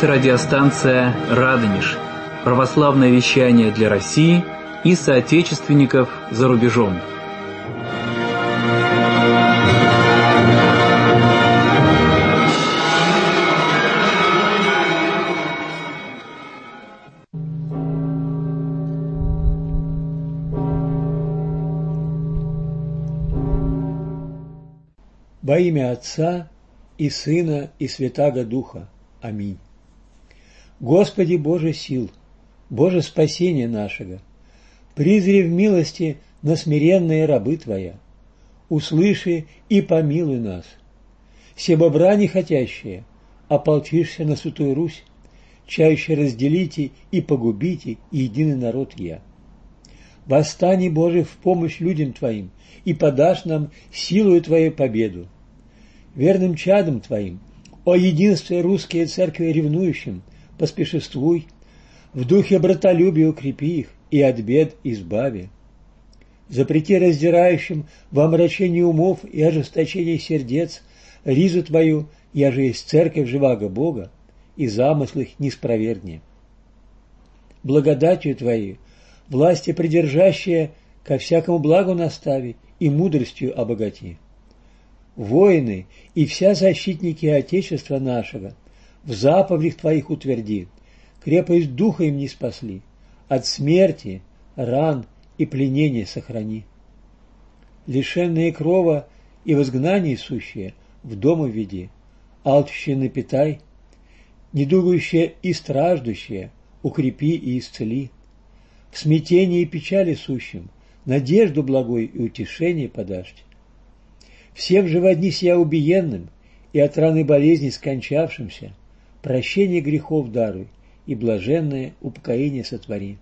Это радиостанция «Радонеж», православное вещание для России и соотечественников за рубежом. Во имя Отца и Сына и Святаго Духа. Аминь. Господи Боже сил, Боже спасения нашего, призри в милости на смиренные рабы Твоя, услыши и помилуй нас. Себо брани хотящие, ополчишься на Святую Русь, чаще разделите и погубите единый народ я. Восстани, Боже, в помощь людям Твоим, и подашь нам силою Твоей победу. Верным чадом Твоим, о единстве русские церкви ревнующим, поспешествуй, в духе братолюбия укрепи их и от бед избави. Запрети раздирающим во омрачении умов и ожесточении сердец ризу Твою, я же есть церковь живаго Бога, и замыслы их не спровергни. Благодатью Твоей власти придержащие ко всякому благу настави и мудростью обогати. Воины и вся защитники Отечества нашего в заповедях Твоих утверди, крепость духа им не спасли, от смерти, ран и пленения сохрани. Лишенные крова и в изгнании сущие в дом введи, алчущие напитай, недугающие и страждущие укрепи и исцели. В смятении и печали сущим надежду благой и утешение подашь. Всем же во дни сия убиенным и от раны болезни скончавшимся прощение грехов даруй и блаженное упокоение сотвори.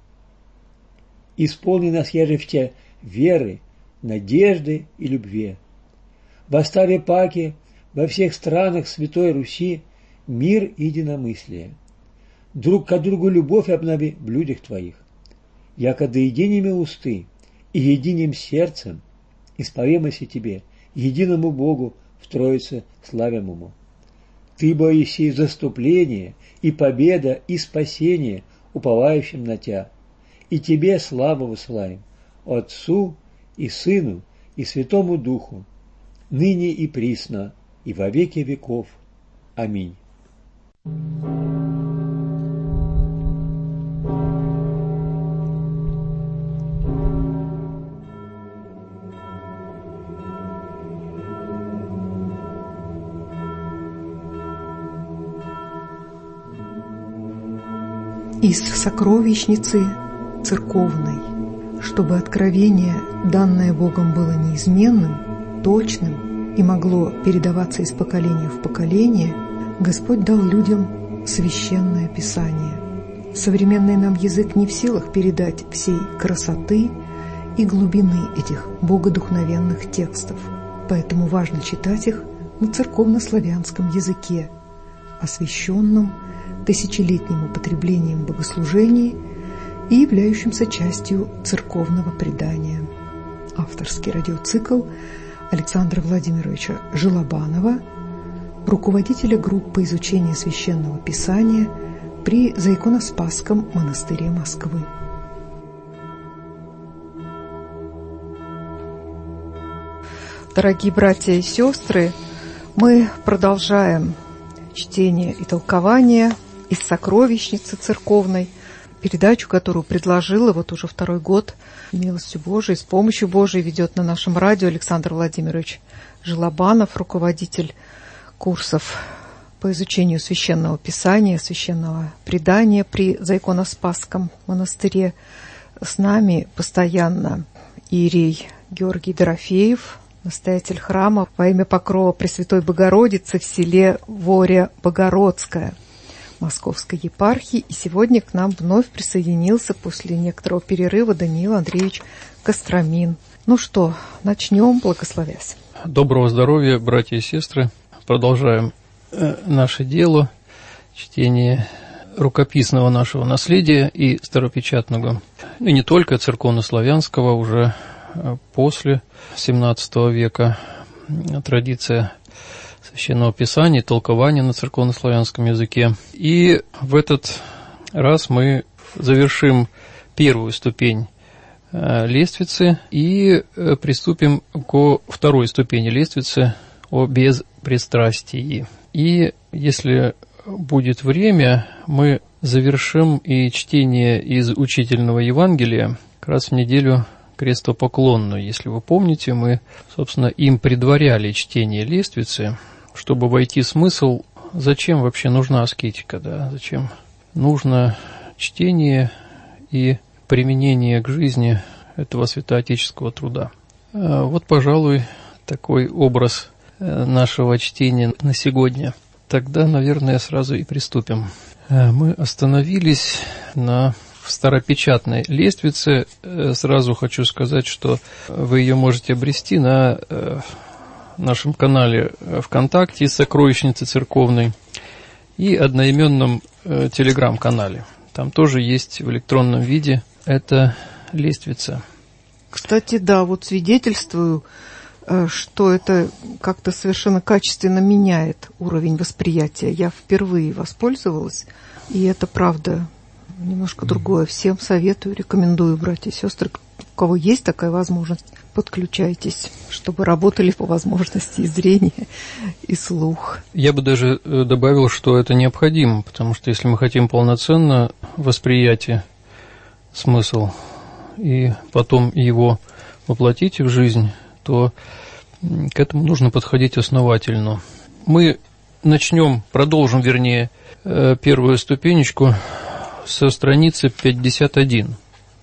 Исполни нас, яже в Те веры, надежды и любви. В оставе паки во всех странах Святой Руси мир и единомыслие. Друг к другу любовь обнови в людях Твоих. Яко да единими усты и единым сердцем исповемося Тебе, единому Богу в Троице славимому. Ты, бо еси заступление и победа и спасение уповающим на Тя, и Тебе славу высылаем, Отцу и Сыну и Святому Духу, ныне и присно, и во веки веков. Аминь. Из сокровищницы церковной, чтобы откровение, данное Богом, было неизменным, точным и могло передаваться из поколения в поколение, Господь дал людям священное Писание. Современный нам язык не в силах передать всей красоты и глубины этих богодухновенных текстов, поэтому важно читать их на церковнославянском языке, освященном тысячелетним употреблением в богослужении и являющимся частью церковного предания. Авторский радиоцикл Александра Владимировича Желобанова, руководителя группы изучения Священного Писания при Заиконоспасском монастыре Москвы. Дорогие братья и сестры, мы продолжаем чтение и толкование из сокровищницы церковной, передачу, которую предложила вот уже второй год милостью Божией, с помощью Божией ведет на нашем радио Александр Владимирович Желобанов, руководитель курсов по изучению Священного Писания, Священного предания при Заиконоспасском монастыре. С нами постоянно иерей Георгий Дорофеев, настоятель храма во имя Покрова Пресвятой Богородицы в селе Воря-Богородское Московской епархии. И сегодня к нам вновь присоединился после некоторого перерыва Даниил Андреевич Костромин. Ну что, начнем, благословясь. Доброго здоровья, братья и сестры. Продолжаем наше дело, чтение рукописного нашего наследия и старопечатного, и не только церковнославянского, уже после XVII века традиция Священного Писания, толкования на церковнославянском языке. И в этот раз мы завершим первую ступень лестницы и приступим ко второй ступени лестницы о безпристрастии. И если будет время, мы завершим и чтение из учительного Евангелия как раз в неделю крестопоклонную. Если вы помните, мы, собственно, им предваряли чтение лестницы, чтобы войти в смысл, зачем вообще нужна аскетика, да? Зачем нужно чтение и применение к жизни этого святоотеческого труда. Вот, пожалуй, такой образ нашего чтения на сегодня. Тогда, наверное, сразу и приступим. Мы остановились на старопечатной лестнице. Сразу хочу сказать, что вы ее можете обрести на нашем канале ВКонтакте «Сокровищницы церковной» и одноименном телеграм-канале. Там тоже есть в электронном виде эта лестница. Кстати, да, вот свидетельствую, что это как-то совершенно качественно меняет уровень восприятия. Я впервые воспользовалась, и это правда немножко другое. Всем советую, рекомендую, братья и сестры, у кого есть такая возможность, подключайтесь, чтобы работали по возможности и зрение, и слух. Я бы даже добавил, что это необходимо, потому что если мы хотим полноценно восприятие, смысл, и потом его воплотить в жизнь, то к этому нужно подходить основательно. Мы продолжим, первую ступенечку со страницы 51.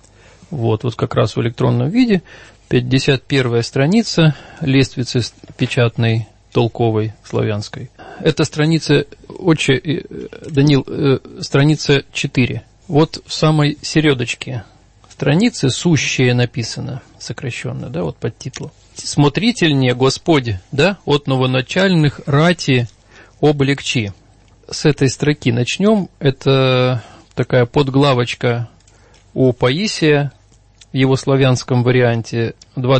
Вот как раз в электронном виде 51-я страница лестницы печатной, толковой, славянской. Это страница, страница 4. Вот в самой середочке страницы «Сущее» написано, сокращенно, да, вот под титлом. «Смотрительнее, Господь, да, от новоначальных рати облегчи». С этой строки начнем. Это такая подглавочка у Паисия в его славянском варианте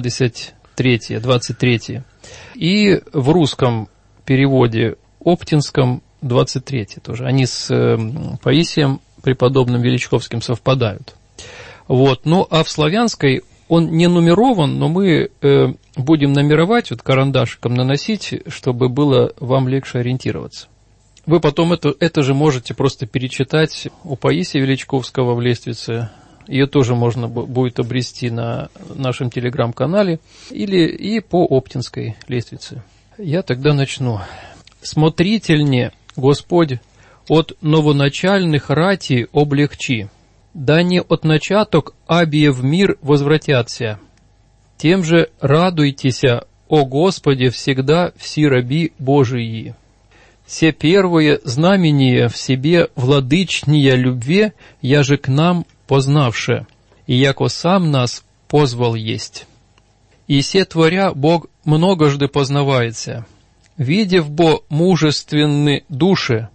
23. И в русском переводе оптинском 23 тоже. Они с Паисием преподобным Величковским совпадают. Вот. Ну, а в славянской он не нумерован, но мы будем номеровать, карандашиком наносить, чтобы было вам легче ориентироваться. Вы потом это же можете просто перечитать у Паисия Величковского в лестнице. Ее тоже можно будет обрести на нашем телеграм-канале или и по оптинской лестнице. Я тогда начну. «Смотрительне, Господь, от новоначальных рати облегчи, да не от начаток абие в мир возвратятся. Тем же радуйтеся, о Господе, всегда все раби Божии. Се первое знамение в себе владычния любви, я же к нам познавше, и яко сам нас позвал есть. И се творя Бог многожды познавается, видев бо мужественны души,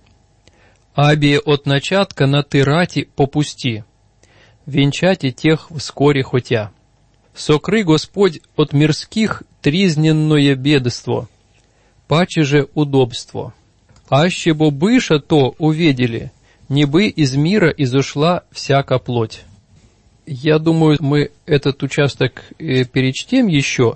абие от начатка на ты рати попусти, венчати тех вскоре хотя. Сокры Господь от мирских тризненное бедство, паче же удобство. Аще бо быша то увидели, не бы из мира изошла всяка плоть». Я думаю, мы этот участок перечтем еще,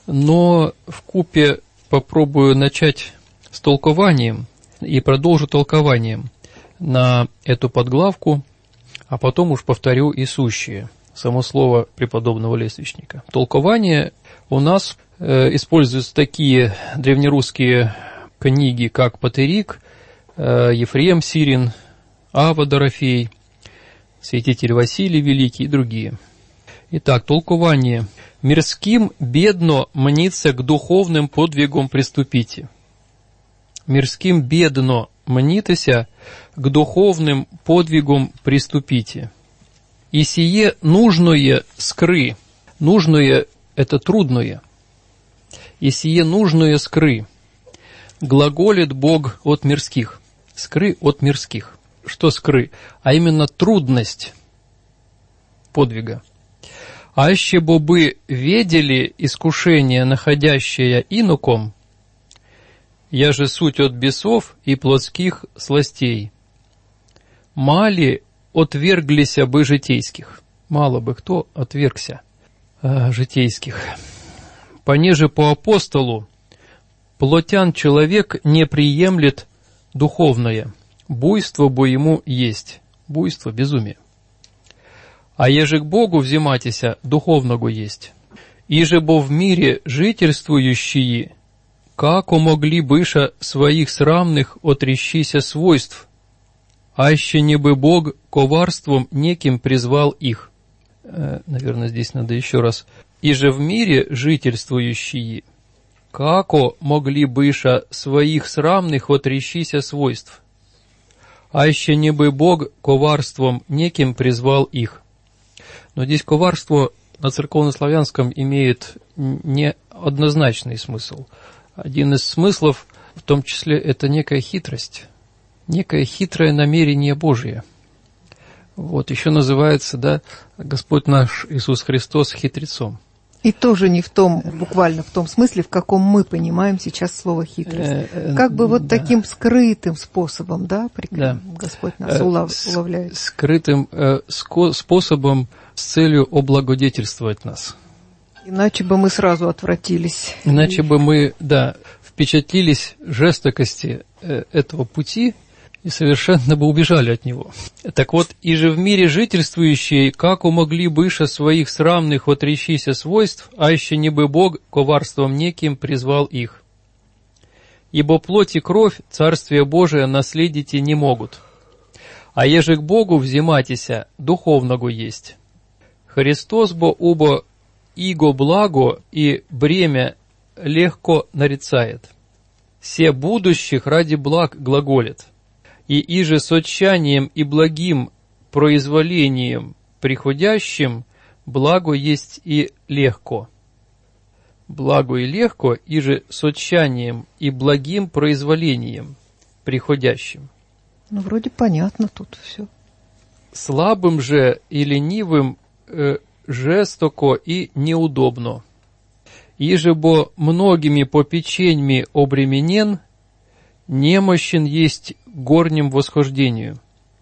но вкупе попробую начать с толкованием и продолжу толкованием на эту подглавку, а потом уж повторю и сущее, само слово преподобного лестничника. Толкование у нас используются такие древнерусские книги, как Патерик, Ефрем Сирин, Ава Дорофей, святитель Василий Великий и другие. Итак, толкование. «Мирским бедно мнится к духовным подвигам приступите». «Мирским бедно мнитеся к духовным подвигам приступите. И сие нужное скры». Нужное – это трудное. «И сие нужное скры». Глаголит Бог от мирских. Скры от мирских. Что скры? А именно трудность подвига. «Аще бобы ведели искушение, находящее инуком, Я же суть от бесов и плотских сластей. Мали отверглися бы житейских. Мало бы кто отвергся житейских. Понеже по апостолу плотян человек не приемлет духовное. Буйство бо ему есть. Буйство, безумие. А еже к Богу взиматися, духовного есть. Иже бо в мире жительствующие, како могли быша своих срамных отрещися свойств, аще не бы Бог коварством неким призвал их. Наверное, здесь надо еще раз. Иже в мире жительствующие, како могли быша своих срамных отрещися свойств, аще не бы Бог коварством неким призвал их. Но здесь коварство на церковнославянском имеет неоднозначный смысл. Один из смыслов, в том числе, это некая хитрость, некое хитрое намерение Божие. Вот, еще называется, да, Господь наш Иисус Христос хитрецом. И тоже не в том, буквально в том смысле, в каком мы понимаем сейчас слово «хитрость». Как бы вот таким скрытым способом, да, Господь нас уловляет. Скрытым способом с целью облагодетельствовать нас. Иначе бы мы сразу отвратились. Иначе бы мы, да, впечатлились жестокости этого пути и совершенно бы убежали от него. Так вот, и же в мире жительствующие, како могли быша своих срамных отрещися свойств, а еще не бы Бог коварством неким призвал их. Ибо плоть и кровь Царствие Божие наследите не могут, а еже к Богу взиматися, духовного есть. Христос бо убо иго благо и бремя легко нарицает. Се будущих ради благ глаголит. И иже с отчаянием и благим произволением приходящим благо есть и легко. Благо и легко, иже с отчаянием и благим произволением приходящим. Ну, вроде понятно тут все. Слабым же и ленивым жестоко и неудобно. Иже бо многими попеченьми обременен, немощен есть горним восхождению.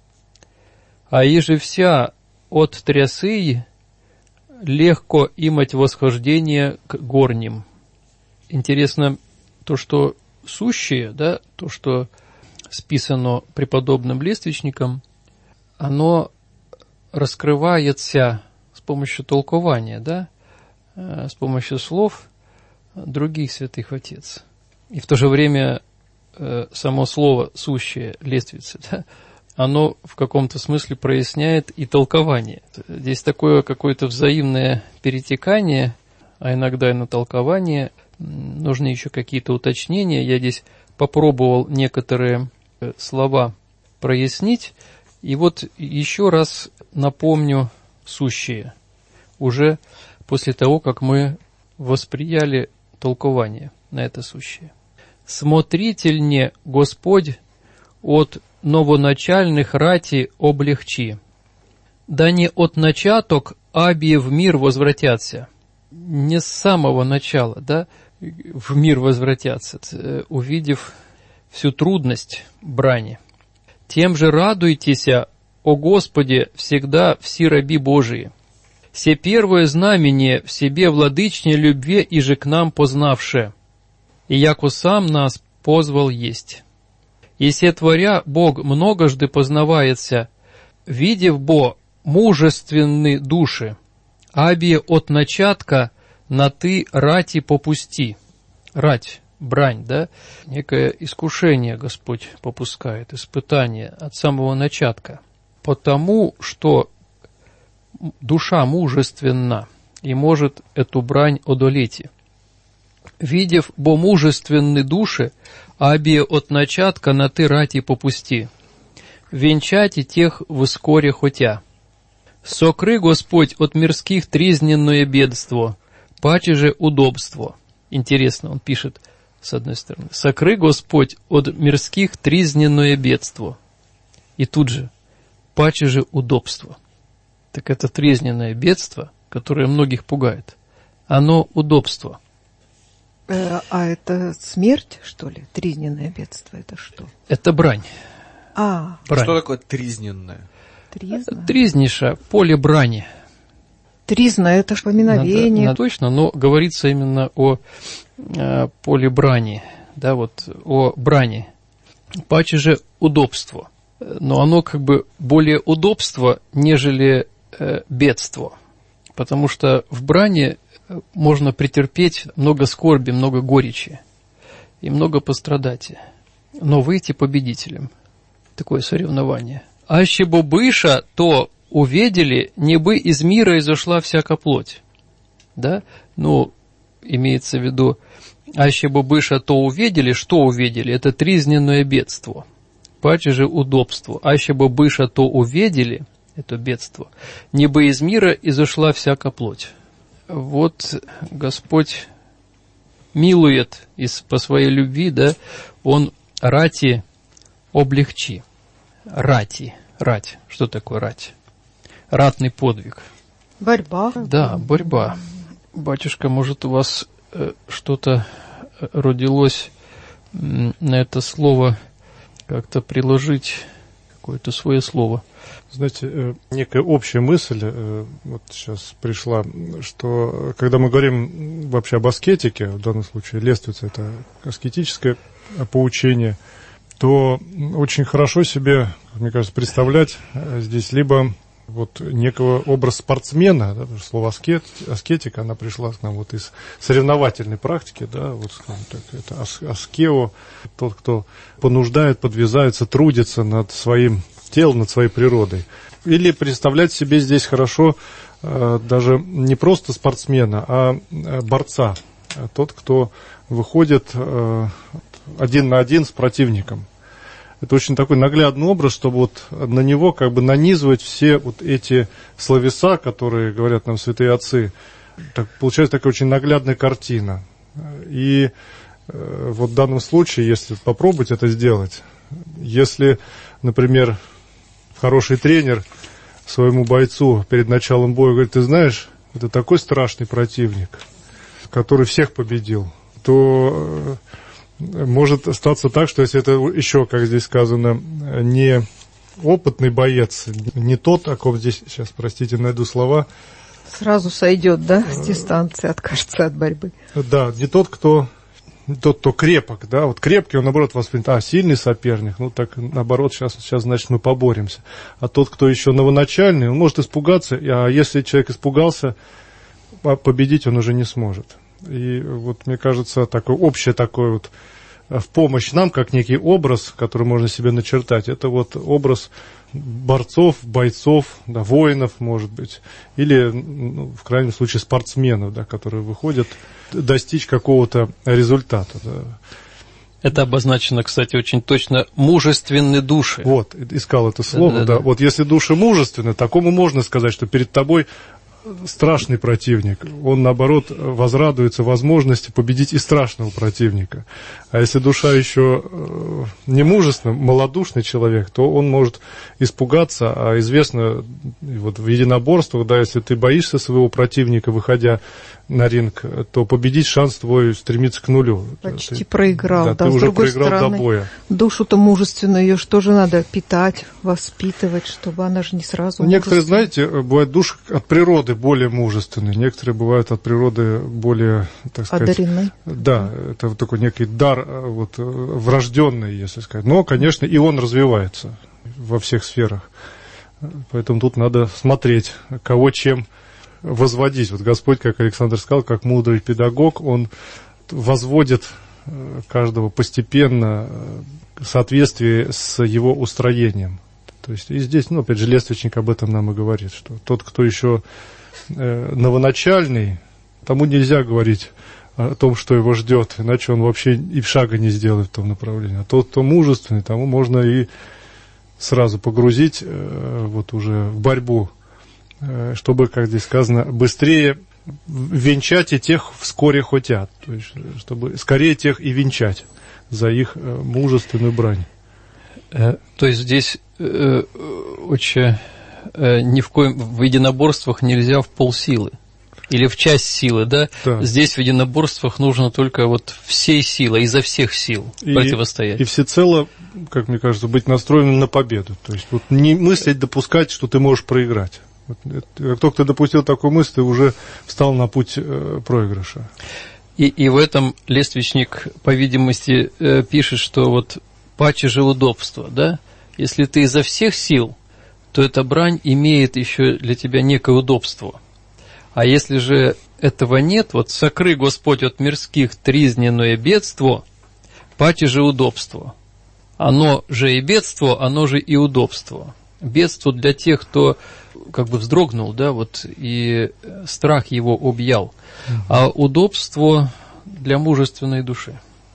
А иже вся от трясы легко имать восхождение к горним. Интересно то, что сущее, да, то, что списано преподобным лествичником, оно раскрывается с помощью толкования, да, с помощью слов других святых отец. И в то же время само слово «сущее», «лествица», да, оно в каком-то смысле проясняет и толкование. Здесь такое какое-то взаимное перетекание, а иногда и на толкование. Нужны еще какие-то уточнения. Я здесь попробовал некоторые слова прояснить. И вот еще раз напомню сущее, уже после того, как мы восприяли толкование на это сущее. «Смотрительне Господь от новоначальных рати облегчи, да не от начаток абие в мир возвратятся». Не с самого начала, да, в мир возвратятся, увидев всю трудность брани. «Тем же радуйтеся, о Господе, всегда все раби Божии. Се первое знамение в себе владычне любви и же к нам познавше, и яко сам нас позвал есть. И се творя Бог многожды познавается, видев бо мужественны души, абие от начатка на ты рати попусти». Рать, брань, да? Некое искушение Господь попускает, испытание от самого начатка. Потому что душа мужественна и может эту брань одолеть. «Видев бо мужественны души, абие от начатка на ты рати попусти, венчати тех вскоре хотя. Сокры Господь от мирских тризненное бедство, паче же удобство». Интересно, он пишет, с одной стороны, «Сокры Господь от мирских тризненное бедство». И тут же, «паче же удобство». Так это тризненное бедство, которое многих пугает. Оно удобство. А это смерть, что ли? Тризненное бедство, это что? Это брань. Брань. Что такое тризненное? Тризниша, поле брани. Тризна – это ж поминовение. Точно, но говорится именно о поле брани, да, вот о брани. Паче же удобство. Но оно как бы более удобство, нежели бедство. Потому что в брани можно претерпеть много скорби, много горечи и много пострадать, но выйти победителем. Такое соревнование. Аще бо быша, то увидели, не бы из мира изошла всяка плоть. Да? Ну, имеется в виду, аще бо быша, то увидели, что увидели? Это тризненное бедство. Паче же удобство. Аще бо быша, то увидели, это бедство, не бы из мира изошла всяка плоть. Вот Господь милует по своей любви, да, Он рати облегчи. Рать. Что такое рать? Ратный подвиг. Борьба. Да, борьба. Батюшка, может, у вас что-то родилось на это слово, как-то приложить какое-то свое слово? Знаете, некая общая мысль вот сейчас пришла, что когда мы говорим вообще об аскетике, в данном случае лествица – это аскетическое поучение, то очень хорошо себе, мне кажется, представлять здесь либо вот некого образ спортсмена, да, слово аскетика, она пришла к нам вот из соревновательной практики, да, вот так, это аскео, тот, кто понуждает, подвязается, трудится над своим телом, над своей природой. Или представлять себе здесь хорошо даже не просто спортсмена, а борца, тот, кто выходит один на один с противником. Это очень такой наглядный образ, чтобы вот на него как бы нанизывать все вот эти словеса, которые говорят нам святые отцы. Так, получается такая очень наглядная картина. И вот в данном случае, если попробовать это сделать, если, например, хороший тренер своему бойцу перед началом боя говорит: ты знаешь, это такой страшный противник, который всех победил, то может статься так, что если это еще, как здесь сказано, не опытный боец, не тот, о ком здесь, сейчас, простите, найду слова. Сразу сойдет, да, с дистанции, откажется от борьбы. Да, не тот, кто крепок, да, вот крепкий, он, наоборот, воспринимает, сильный соперник, ну, так, наоборот, сейчас, значит, мы поборемся. А тот, кто еще новоначальный, он может испугаться, а если человек испугался, победить он уже не сможет. И вот, мне кажется, общее такое вот в помощь нам, как некий образ, который можно себе начертать, это вот образ борцов, бойцов, да, воинов, может быть, или, ну, в крайнем случае, спортсменов, да, которые выходят достичь какого-то результата. Да. Это обозначено, кстати, очень точно, мужественные души. Вот, искал это слово, да. Да. Вот если души мужественны, такому можно сказать, что перед тобой страшный противник, он, наоборот, возрадуется возможности победить и страшного противника. А если душа еще не мужественна, малодушный человек, то он может испугаться, а известно вот в единоборствах, да, если ты боишься своего противника, выходя на ринг, то победить шанс твой стремится к нулю. Почти проиграл, да, ты с уже другой проиграл стороны, до боя. Душу-то мужественную, ее что же надо питать, воспитывать, чтобы она же не сразу... Некоторые, знаете, бывают души от природы более мужественные, некоторые бывают от природы более, так сказать... Одаренные. Да, это вот такой некий дар, вот, врожденный, если сказать. Но, конечно, и он развивается во всех сферах. Поэтому тут надо смотреть, кого чем возводить. Вот Господь, как Александр сказал, как мудрый педагог, Он возводит каждого постепенно в соответствии с его устроением. То есть и здесь, ну, опять же, лествичник об этом нам и говорит, что тот, кто еще новоначальный, тому нельзя говорить о том, что его ждет, иначе он вообще и шага не сделает в том направлении. А тот, кто мужественный, тому можно и сразу погрузить вот уже в борьбу, чтобы, как здесь сказано, быстрее венчать и тех вскоре хотят, то есть чтобы скорее тех и венчать за их мужественную брань. То есть здесь очень в единоборствах нельзя в полсилы. или в часть силы, да? Здесь в единоборствах нужно только вот всей силой, изо всех сил противостоять. И всецело, как мне кажется, быть настроенным на победу. То есть вот не мыслить, допускать, что ты можешь проиграть. Вот, как только ты допустил такую мысль, ты уже встал на путь проигрыша. И в этом Лествичник, по видимости, пишет, что вот паче же удобство, да? Если ты изо всех сил, то эта брань имеет еще для тебя некое удобство. А если же этого нет, вот «сокры Господь от мирских тризненное бедство, паче же удобство». Оно же и бедство, оно же и удобство. Бедство для тех, кто как бы вздрогнул, да, вот, и страх его объял. А удобство для мужественной души.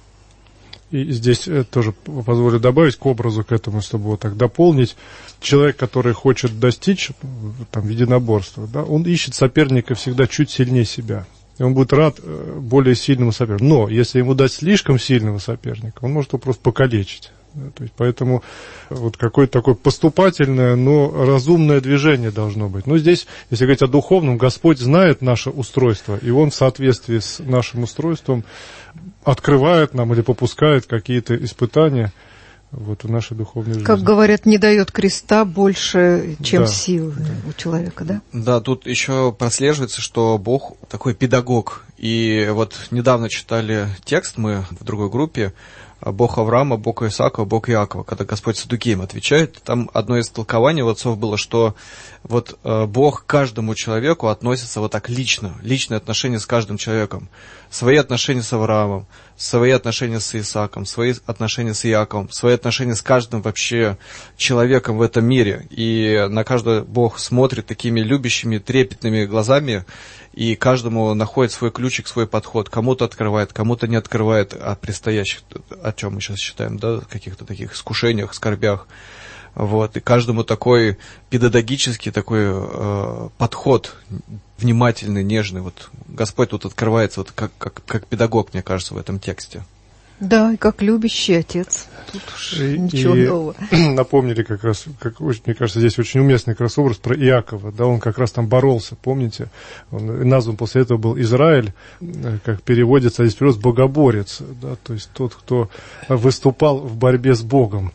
И здесь тоже позволю добавить к образу, к этому, чтобы вот так дополнить. Человек, который хочет достичь там, единоборства, да, он ищет соперника всегда чуть сильнее себя. И он будет рад более сильному сопернику. Но если ему дать слишком сильного соперника, он может его просто покалечить. Да, то есть, поэтому вот какое-то такое поступательное, но разумное движение должно быть. Но здесь, если говорить о духовном, Господь знает наше устройство, и Он в соответствии с нашим устройством открывает нам или попускает какие-то испытания вот, в нашей духовной жизни. Как говорят, не дает креста больше, чем сил у человека, да? Да, тут еще прослеживается, что Бог такой педагог. И вот недавно читали текст мы в другой группе, Бог Авраама, Бог Исаака, Бог Иакова, когда Господь Саддукеям отвечает, там одно из толкований у отцов было, что вот Бог к каждому человеку относится вот так лично, личные отношения с каждым человеком, свои отношения с Авраамом, свои отношения с Исааком, свои отношения с Иаковом, свои отношения с каждым вообще человеком в этом мире, и на каждого Бог смотрит такими любящими, трепетными глазами, и каждому находит свой ключик, свой подход. Кому-то открывает, кому-то не открывает о предстоящих, о чем мы сейчас считаем, да, каких-то таких искушениях, скорбях. Вот. И каждому такой педагогический такой подход, внимательный, нежный. Вот Господь тут открывается вот как педагог, мне кажется, в этом тексте. Да, и как любящий отец. Тут уж ничего нового. Напомнили как раз, мне кажется, здесь очень уместный как раз образ про Иакова. Да, он как раз там боролся, помните? Он назван после этого был Израиль, как переводится, здесь переводится богоборец. Да, то есть тот, кто выступал в борьбе с Богом.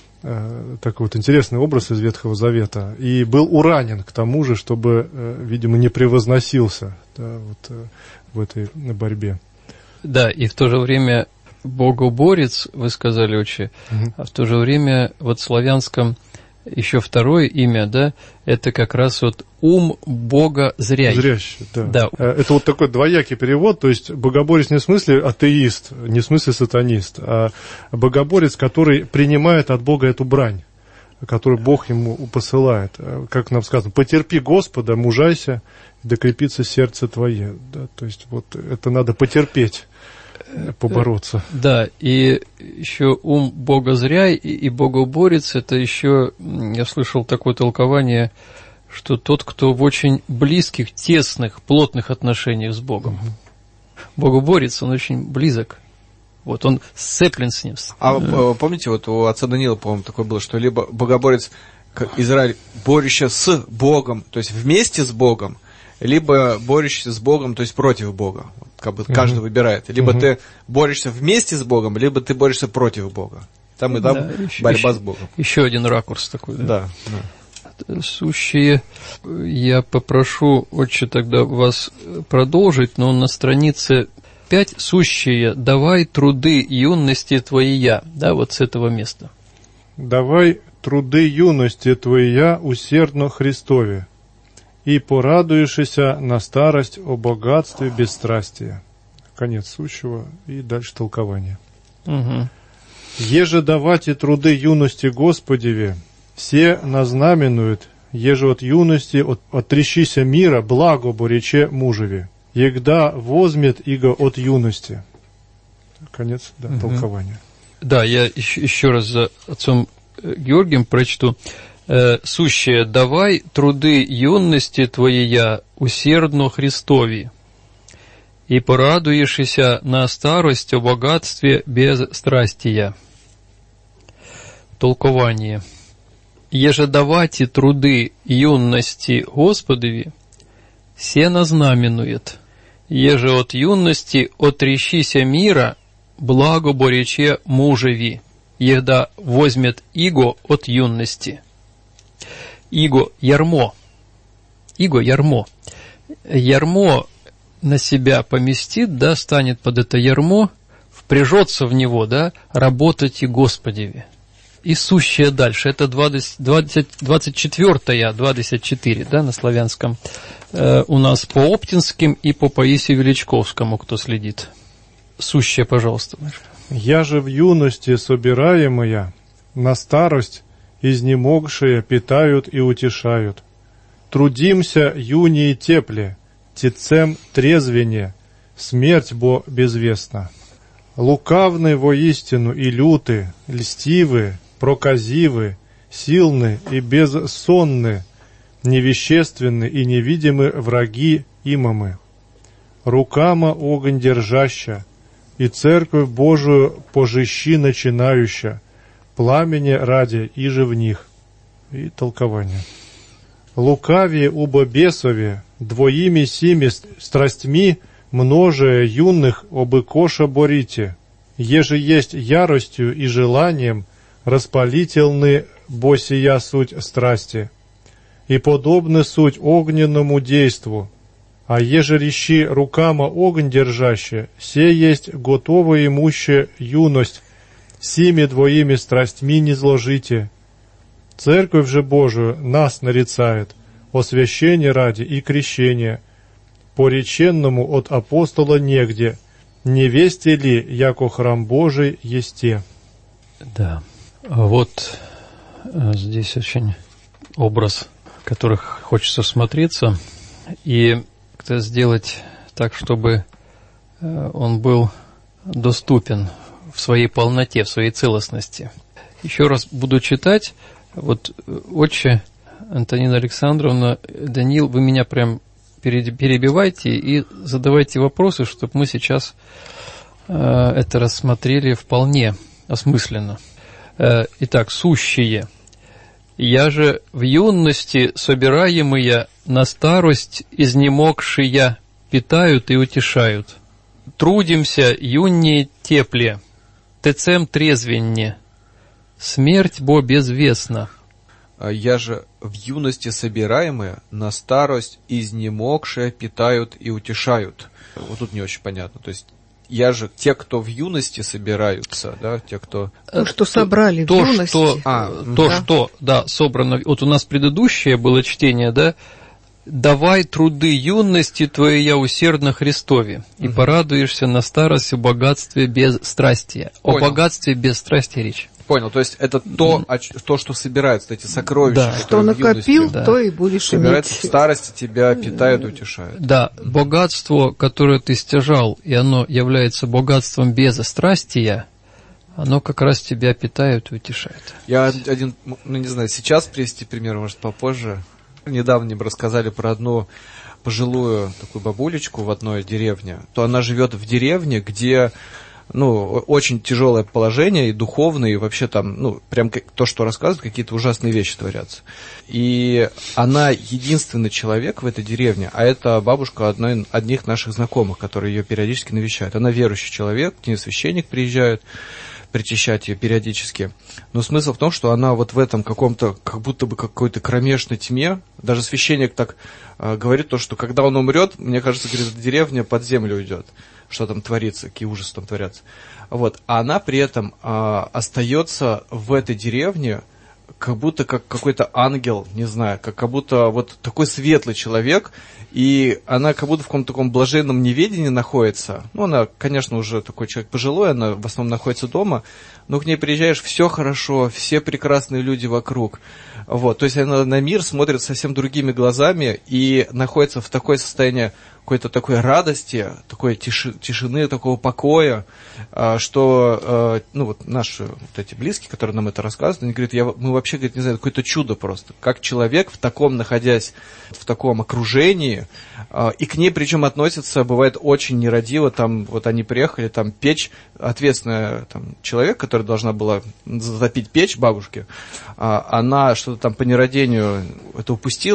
Такой вот интересный образ из Ветхого Завета. И был уранен к тому же, чтобы, видимо, не превозносился, да, вот, в этой борьбе. Да, и в то же время богоборец, вы сказали, отче, а в то же время вот в славянском еще второе имя, да, это как раз вот ум Бога зрящий. Зрящий, да. Да. Это вот такой двоякий перевод, то есть богоборец не в смысле атеист, не в смысле сатанист, а богоборец, который принимает от Бога эту брань, которую Бог ему посылает. Как нам сказано, потерпи Господа, мужайся, да крепится сердце твое. Да, то есть вот это надо потерпеть. Побороться. Да, и еще ум Бога зряй и богоборец, это еще, я слышал такое толкование, что тот, кто в очень близких, тесных, плотных отношениях с Богом. Богоборец, он очень близок. Вот он сцеплен с ним. А помните, вот у отца Данила, по-моему, такое было, что либо богоборец, как Израиль, борющийся с Богом, то есть вместе с Богом, либо борющийся с Богом, то есть против Бога. Как бы каждый выбирает. Либо ты борешься вместе с Богом, либо ты борешься против Бога. Там и там да, борьба с Богом. Еще один ракурс такой. Да. Сущие, я попрошу, отче, тогда вас продолжить, но на странице 5 сущие, давай труды юности твоя, да, вот с этого места. Давай труды юности твоя усердно Христове, и порадуешься на старость о богатстве бесстрастия. Конец сущего и дальше толкование. Еже давайте труды юности Господеве, все назнаменуют, еже от юности отрещися мира, благо борече мужеве, егда возьмет иго от юности. Конец толкования. Да, я еще раз за отцом Георгием прочту. Сущее, давай труды юности твоя усердно Христови, и порадуешься на старость о богатстве без страстия. Толкование. Еже давайте труды юности Господови, се назнаменует, еже от юности отрещися мира, благо борече мужеви, егда возьмет иго от юности. Иго ярмо. Иго ярмо. Ярмо на себя поместит, да, станет под это ярмо, впряжется в него, да, работать и Господеве. И сущее дальше. Это 24-я, 24, да, на славянском. У нас по Оптинским и по Паисию Величковскому, кто следит. Сущее, пожалуйста. «Я же в юности собираемая, на старость изнемогшие питают и утешают. Трудимся юнии тепле, тецем трезвене, смерть бо безвестна. Лукавны воистину и люты, льстивы, проказивы, силны и безсонны, невещественны и невидимы враги имамы. Рукама огонь держаща, и церковь Божию пожищи начинающа, пламени ради иже в них». И толкование. «Лукавие убо бесове, двоими сими страстьми, множее юных обы коша борите, еже есть яростью и желанием, распалительны бо сия суть страсти, и подобны суть огненному действу, а еже рещи рукама огонь держаще, се есть готово имуще юность, сими двоими страстьми не зложите. Церковь же Божию нас нарицает, освящение ради и крещение, пореченному от апостола негде, не вести ли, яко храм Божий есте». Да, вот здесь очень образ, в который хочется всмотреться, и как-то сделать так, чтобы он был доступен в своей полноте, в своей целостности. Еще раз буду читать. Вот, отче Антонина Александровна, Даниил, вы меня прям перебивайте и задавайте вопросы, чтобы мы сейчас это рассмотрели вполне осмысленно. Итак, сущие. «Я же в юности собираемые на старость изнемогшие питают и утешают. Трудимся юннее тепле, тецем трезвенне, смерть бо безвестна». «Я же в юности собираемые, на старость изнемогшие питают и утешают». Вот тут не очень понятно. То есть я же те, кто в юности собираются, да, те, кто... То, что собрали в юности. Что собрано. Вот у нас предыдущее было чтение, да, «Давай труды юности твоей я усердно Христове, и порадуешься на старости богатстве без страстия». О богатстве без страстия речь. Понял, то есть это то, что собираются, эти сокровища. Да. Что накопил, то и будешь собирается иметь. В старости тебя питают и утешают. Да, богатство, которое ты стяжал, и оно является богатством без страстия, оно как раз тебя питает и утешает. Я один, не знаю, сейчас привести пример, может, попозже. Недавно мне рассказали про одну пожилую такую бабулечку в одной деревне. То она живет в деревне, где... очень тяжелое положение и духовное, и вообще там, прям то, что рассказывают, какие-то ужасные вещи творятся. И она единственный человек в этой деревне, а это бабушка одних наших знакомых, которые ее периодически навещают. Она верующий человек, к ней священник приезжает причащать ее периодически. Но смысл в том, что она вот в этом каком-то, как будто бы какой-то кромешной тьме, даже священник так говорит, то, что когда он умрет, мне кажется, говорит, деревня под землю уйдет. Что там творится, какие ужасы там творятся. Вот. А она при этом остается в этой деревне как будто как какой-то ангел, не знаю, как будто вот такой светлый человек, и она как будто в каком-то таком блаженном неведении находится. Она, конечно, уже такой человек пожилой, она в основном находится дома, но к ней приезжаешь, все хорошо, все прекрасные люди вокруг. Вот. То есть она на мир смотрит совсем другими глазами и находится в такое состояние какой-то такой радости, такой тишины, такого покоя, что наши вот эти близкие, которые нам это рассказывают, они говорят, мы вообще, говорят, не знаю, какое-то чудо просто. Как человек, находясь в таком окружении, и к ней причем относятся, бывает, очень нерадиво, там, вот они приехали, там печь, ответственная там, человек, который должна была затопить печь бабушке, она что-то там по нерадению это упустила,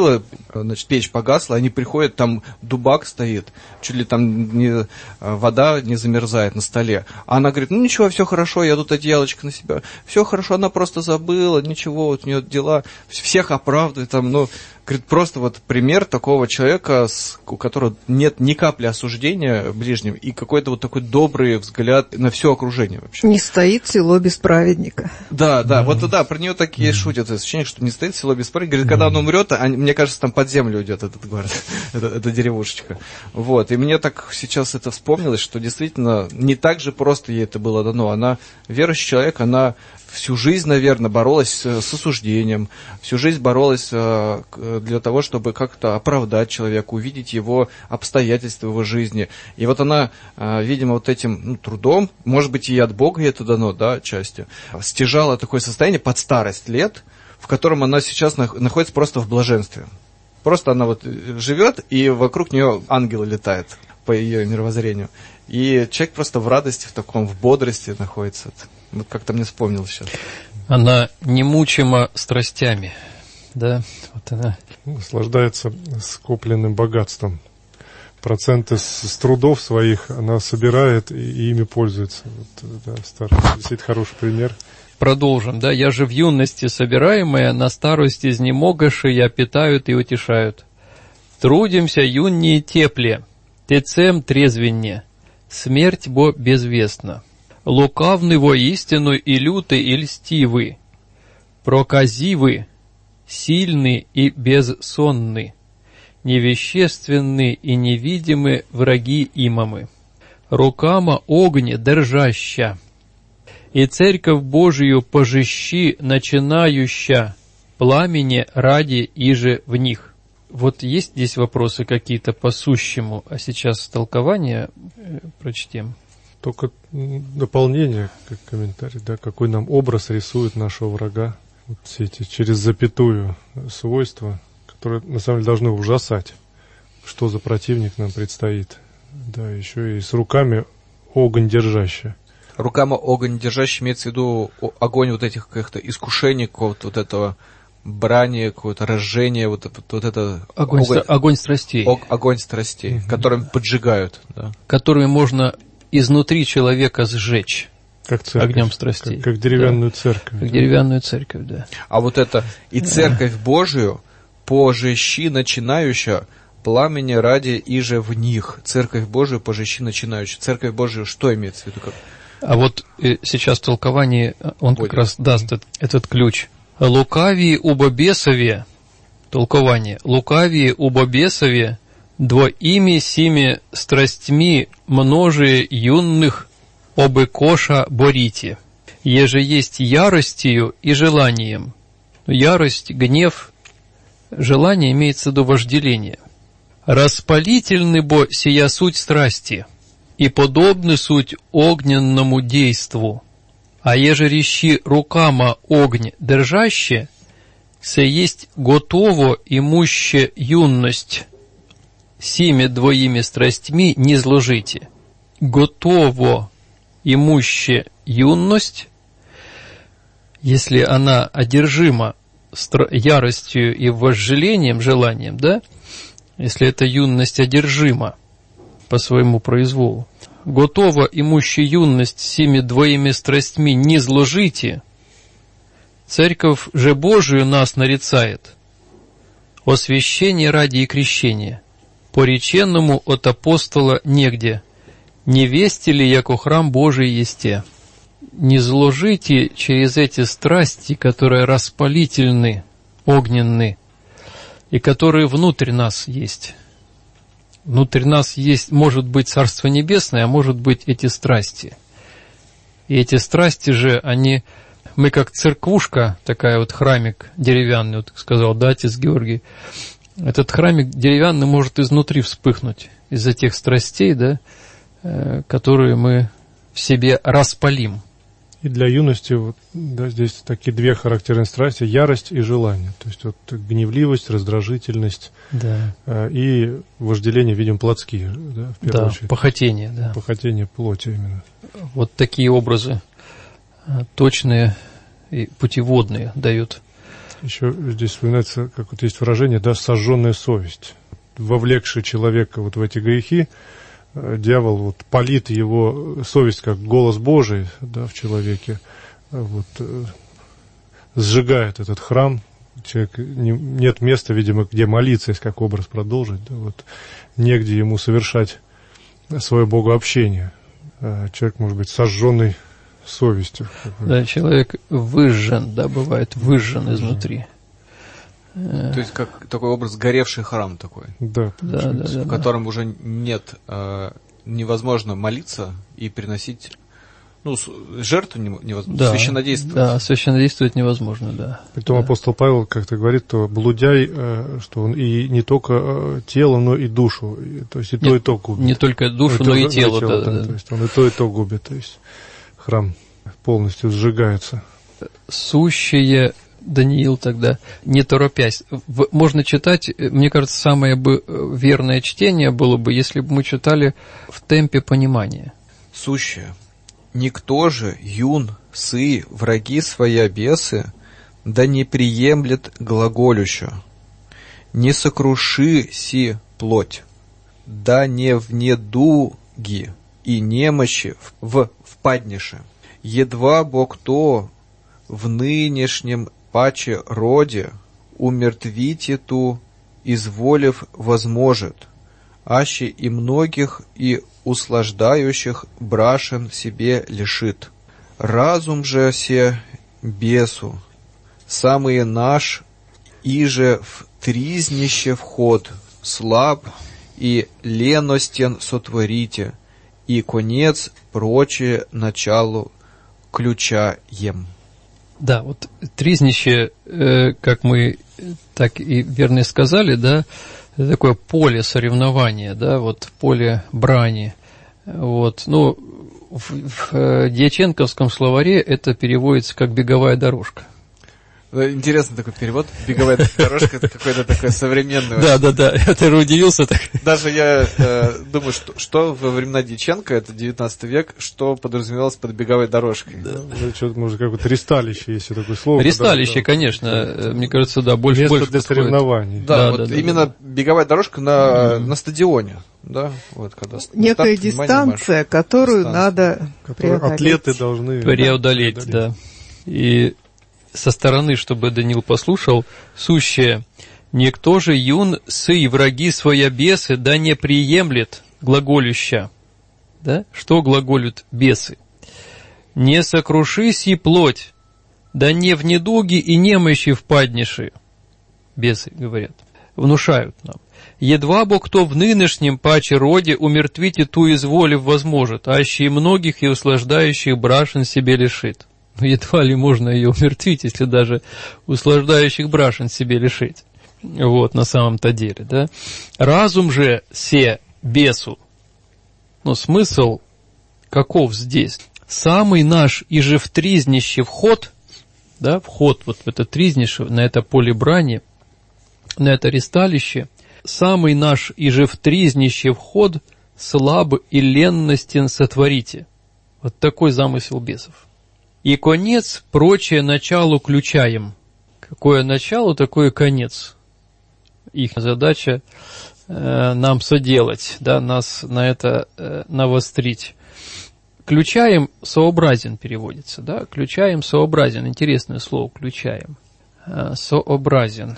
значит, печь погасла, они приходят, там дубак стоит, чуть ли там вода не замерзает на столе. А она говорит, ну ничего, все хорошо, я тут одеялочко на себя, все хорошо, она просто забыла, ничего, вот у нее дела, всех оправдывает, там, ну, говорит, просто вот пример такого человека, у которого нет ни капли осуждения ближним, и какой-то вот такой добрый взгляд на все окружение вообще. Не стоит село без праведника. Да, вот да, про нее такие шутят, ощущение, что не стоит село без праведника. Говорит, когда он умрет, мне кажется, там под землю уйдет этот город, эта деревушечка. Вот, и мне так сейчас это вспомнилось, что действительно не так же просто ей это было дано. Она верующий человек, она всю жизнь, наверное, боролась с осуждением, всю жизнь боролась для того, чтобы как-то оправдать человека, увидеть его обстоятельства его жизни. И вот она, видимо, вот этим трудом, может быть, и от Бога ей это дано, да, отчасти, стяжала такое состояние под старость лет, в котором она сейчас находится просто в блаженстве. Просто она вот живет, и вокруг нее ангелы летают по ее мировоззрению. И человек просто в радости, в бодрости находится. Вот как-то мне вспомнилось сейчас. Она немучима страстями, да? Вот она. Наслаждается скопленным богатством. Проценты с трудов своих она собирает и ими пользуется. Вот, да, действительно хороший пример. Продолжим, да? «Я же в юности собираемая, на старость изнемогаши питают и утешают. Трудимся юннее тепле, тецем трезвенне, смерть бо безвестна. Лукавны воистину и люты, и льстивы, проказивы, сильны и безсонны, невещественны и невидимы враги имамы, рукама огне держаща, и церковь Божию пожищи начинающа, пламени ради иже в них». Вот есть здесь вопросы какие-то по сущему, а сейчас толкование прочтем. Только дополнение, как комментарий, да, какой нам образ рисует нашего врага. Вот все эти через запятую свойства, которые на самом деле должны ужасать, что за противник нам предстоит. Да, еще и с руками огонь держащий. Руками огонь держащий имеется в виду огонь вот этих каких-то искушений, какого-то вот этого брани, какое-то разжение, вот это... Огонь страстей. Огонь страстей, которым поджигают. Да. Которыми можно изнутри человека сжечь. Как церковь, огнем страстей. Как деревянную церковь. Как деревянную церковь, да. А вот это «и церковь Божию пожищи начинающая, пламени ради иже в них». Церковь Божию пожищи начинающая. Церковь Божию что имеется в виду? Как? А вот сейчас в толковании он как раз даст этот ключ. «Лукавии убобесове», толкование, «лукавии убобесове, двоими сими страстьми множие юных обыкоша борите, еже есть яростью и желанием». Ярость, гнев, желание имеется в виду вожделение. «Распалительны бо сия суть страсти, и подобны суть огненному действу, а еже рещи рукама огонь держаще, се есть готово имуще юность, сими двоими страстьми не зложите». Готово имуще юность, если она одержима яростью и вожделением, желанием, да, если эта юность одержима по своему произволу. «Готово имуще юность сими двоими страстьми не зложите, церковь же Божию нас нарицает, освящение ради и крещение, пореченному от апостола негде, не вести ли, яко храм Божий есте». Не зложите через эти страсти, которые распалительны, огненны, и которые внутрь нас есть. Внутрь нас есть, может быть, Царство Небесное, а может быть, эти страсти. И эти страсти же, мы как церквушка, такая вот храмик деревянный, вот сказал, да, отец Георгий, этот храмик деревянный может изнутри вспыхнуть из-за тех страстей, да, которые мы в себе распалим. И для юности вот, да, здесь такие две характерные страсти: ярость и желание. То есть вот гневливость, раздражительность, да, и вожделение, видим, плотские, да, в первую очередь. Похотение, да. Похотение плоти именно. Вот такие образы точные и путеводные дают Еще здесь вспоминается, как вот есть выражение, да, сожженная совесть. Вовлекший человека вот в эти грехи, дьявол вот палит его совесть, как голос Божий, да, в человеке, вот, сжигает этот храм. Человек, нет места, видимо, где молиться, если как образ продолжить, да, вот, негде ему совершать свое богообщение. Человек может быть сожженный совестью. Да, человек выжжен, да, бывает выжжен изнутри. То есть как такой образ горевший храм такой, да, в котором уже нет, невозможно молиться и приносить, ну, жертву невозможно, да, священнодействовать. Да, священнодействовать невозможно, да. Притом да. Апостол Павел как-то говорит, что блудяй, что он и не только тело, но и душу, то есть и то, и то губит. Не только душу, но и тело. Да. То есть он и то губит, то есть храм полностью сжигается. Сущее, Даниил тогда, не торопясь. Можно читать, мне кажется, самое бы верное чтение было бы, если бы мы читали в темпе понимания. Сущее. Никто же, юн, сы, враги своя бесы, да не приемлет глаголюща. Не сокруши си плоть, да не в недуги и немощи впаднеше. Едва бо кто в нынешнем паче роде умертвите ту, изволев возможет, аще и многих и услаждающих брашен себе лишит. Разум же се бесу, самые наш, иже в тризнище вход, слаб и леностен сотворите, и конец прочее началу ключаем. Да, вот тризнище, как мы так и верно сказали, да, это такое поле соревнования, да, вот поле брани. Вот, ну, в дьяченковском словаре это переводится как беговая дорожка. Интересный такой перевод. Беговая дорожка — это какой-то такой современный. Да, я тоже удивился так. Даже я думаю, что во времена Дьяченко, это 19 век, что подразумевалось под беговой дорожкой. Да. Что-то, может, какое-то ристалище, если такое слово. Ристалище, конечно, мне кажется, да, больше место для подходит. соревнований. Да, именно беговая дорожка на стадионе. Да, вот, когда некая дистанция, которую надо преодолеть. Атлеты должны преодолеть, да. И со стороны, чтобы Даниил послушал, сущее, никто же юн, сы и враги своя бесы, да не приемлет глаголюща. Да? Что глаголют бесы? Не сокруши си плоть, да не в недуги и немощи впаднеши. Бесы говорят, внушают нам. Едва бо кто в нынешнем паче роде умертвите ту изволив возможет, аще и многих и услаждающих брашен себе лишит. Но едва ли можно ее умертвить, если даже услаждающих брашен себе лишить. Вот, на самом-то деле, да. Разум же се бесу. Но смысл каков здесь? Самый наш иже в тризнище вход, да, вход вот в это тризнище, на это поле брани, на это ристалище, самый наш иже в тризнище вход слаб и ленностен сотворите. Вот такой замысел бесов. И конец прочее началу ключаем. Какое начало, такое конец. Их задача нам соделать, да, нас на это навострить. Ключаем сообразен переводится, да, ключаем сообразен. Интересное слово, ключаем. Сообразен.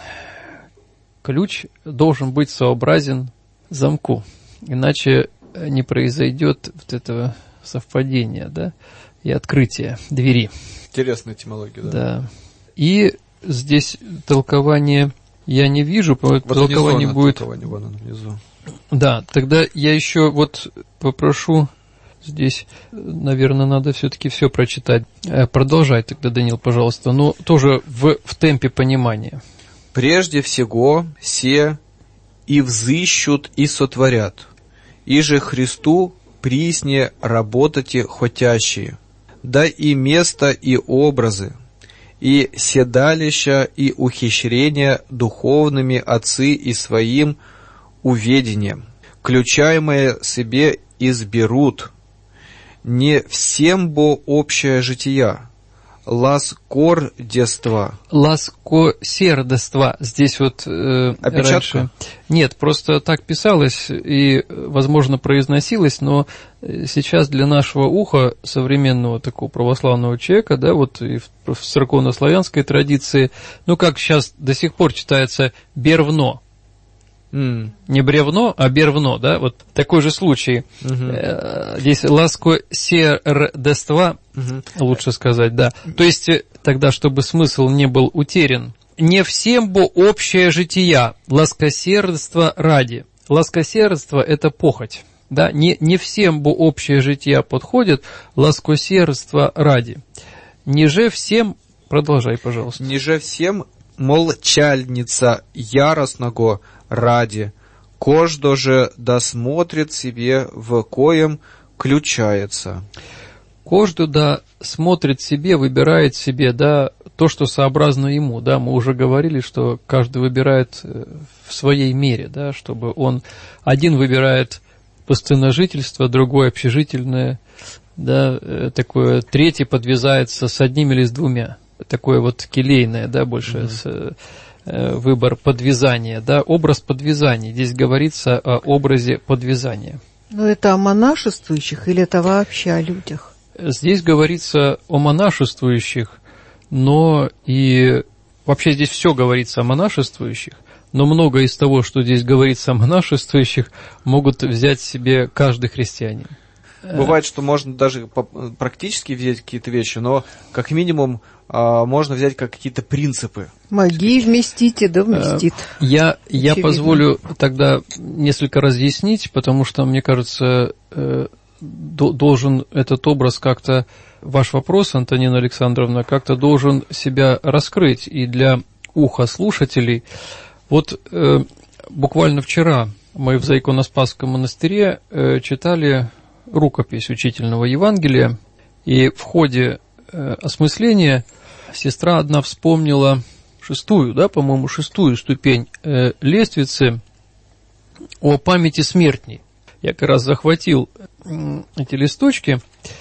Ключ должен быть сообразен замку, иначе не произойдет вот этого совпадения, да, и открытия двери. Интересная этимология, да. Да. И здесь толкование я не вижу, вот толкование будет. Толкование, вон оно внизу. Да, тогда я еще вот попрошу здесь, наверное, надо все-таки все прочитать. Продолжай тогда, Даниил, пожалуйста, но тоже в темпе понимания. Прежде всего се и взыщут и сотворят, и же Христу присне работати хотящие, да и место и образы, и седалища и ухищрения духовными отцы и своим уведением, ключаемое себе изберут, не всем бо общее жития, ласкордества. Ласкосердества. Здесь вот Опечатка? раньше... Нет, просто так писалось и, возможно, произносилось, но сейчас для нашего уха, современного такого православного человека, да, вот и в церковнославянской традиции, ну, как сейчас до сих пор читается «бервно». Не бревно, а бервно, да, вот такой же случай. Здесь ласкосердества, лучше сказать, да. То есть, тогда, чтобы смысл не был утерян, не всем бо общее жития, ласкосердство ради. Ласкосердство – это похоть, да, не всем бо общее жития подходит, ласкосердство ради. Ниже всем, продолжай, пожалуйста. Ниже всем молчальница яростного ради, кождо же досмотрит себе, в коем ключается. Кождо да смотрит себе, выбирает себе, да, то, что сообразно ему, да, мы уже говорили, что каждый выбирает в своей мере, да, чтобы он, один выбирает постоянножительство, другой общежительное, да, такое, третий подвязается с одним или с двумя, такое вот келейное, да, больше выбор подвязания, да, образ подвязания. Здесь говорится о образе подвязания. Но это о монашествующих или это вообще о людях? Здесь говорится о монашествующих, но и вообще здесь все говорится о монашествующих, но многое из того, что здесь говорится о монашествующих, могут взять себе каждый христианин. Бывает, что можно даже практически взять какие-то вещи, но как минимум можно взять как какие-то принципы. Маги вместите, да вместит. Я позволю тогда несколько разъяснить, потому что, мне кажется, должен этот образ как-то, ваш вопрос, Антонина Александровна, как-то должен себя раскрыть и для уха слушателей. Вот буквально вчера мы в Заиконоспасском монастыре читали рукопись учительного Евангелия, и в ходе осмысления сестра одна вспомнила шестую ступень лестницы о памяти смертней. Я как раз захватил эти листочки.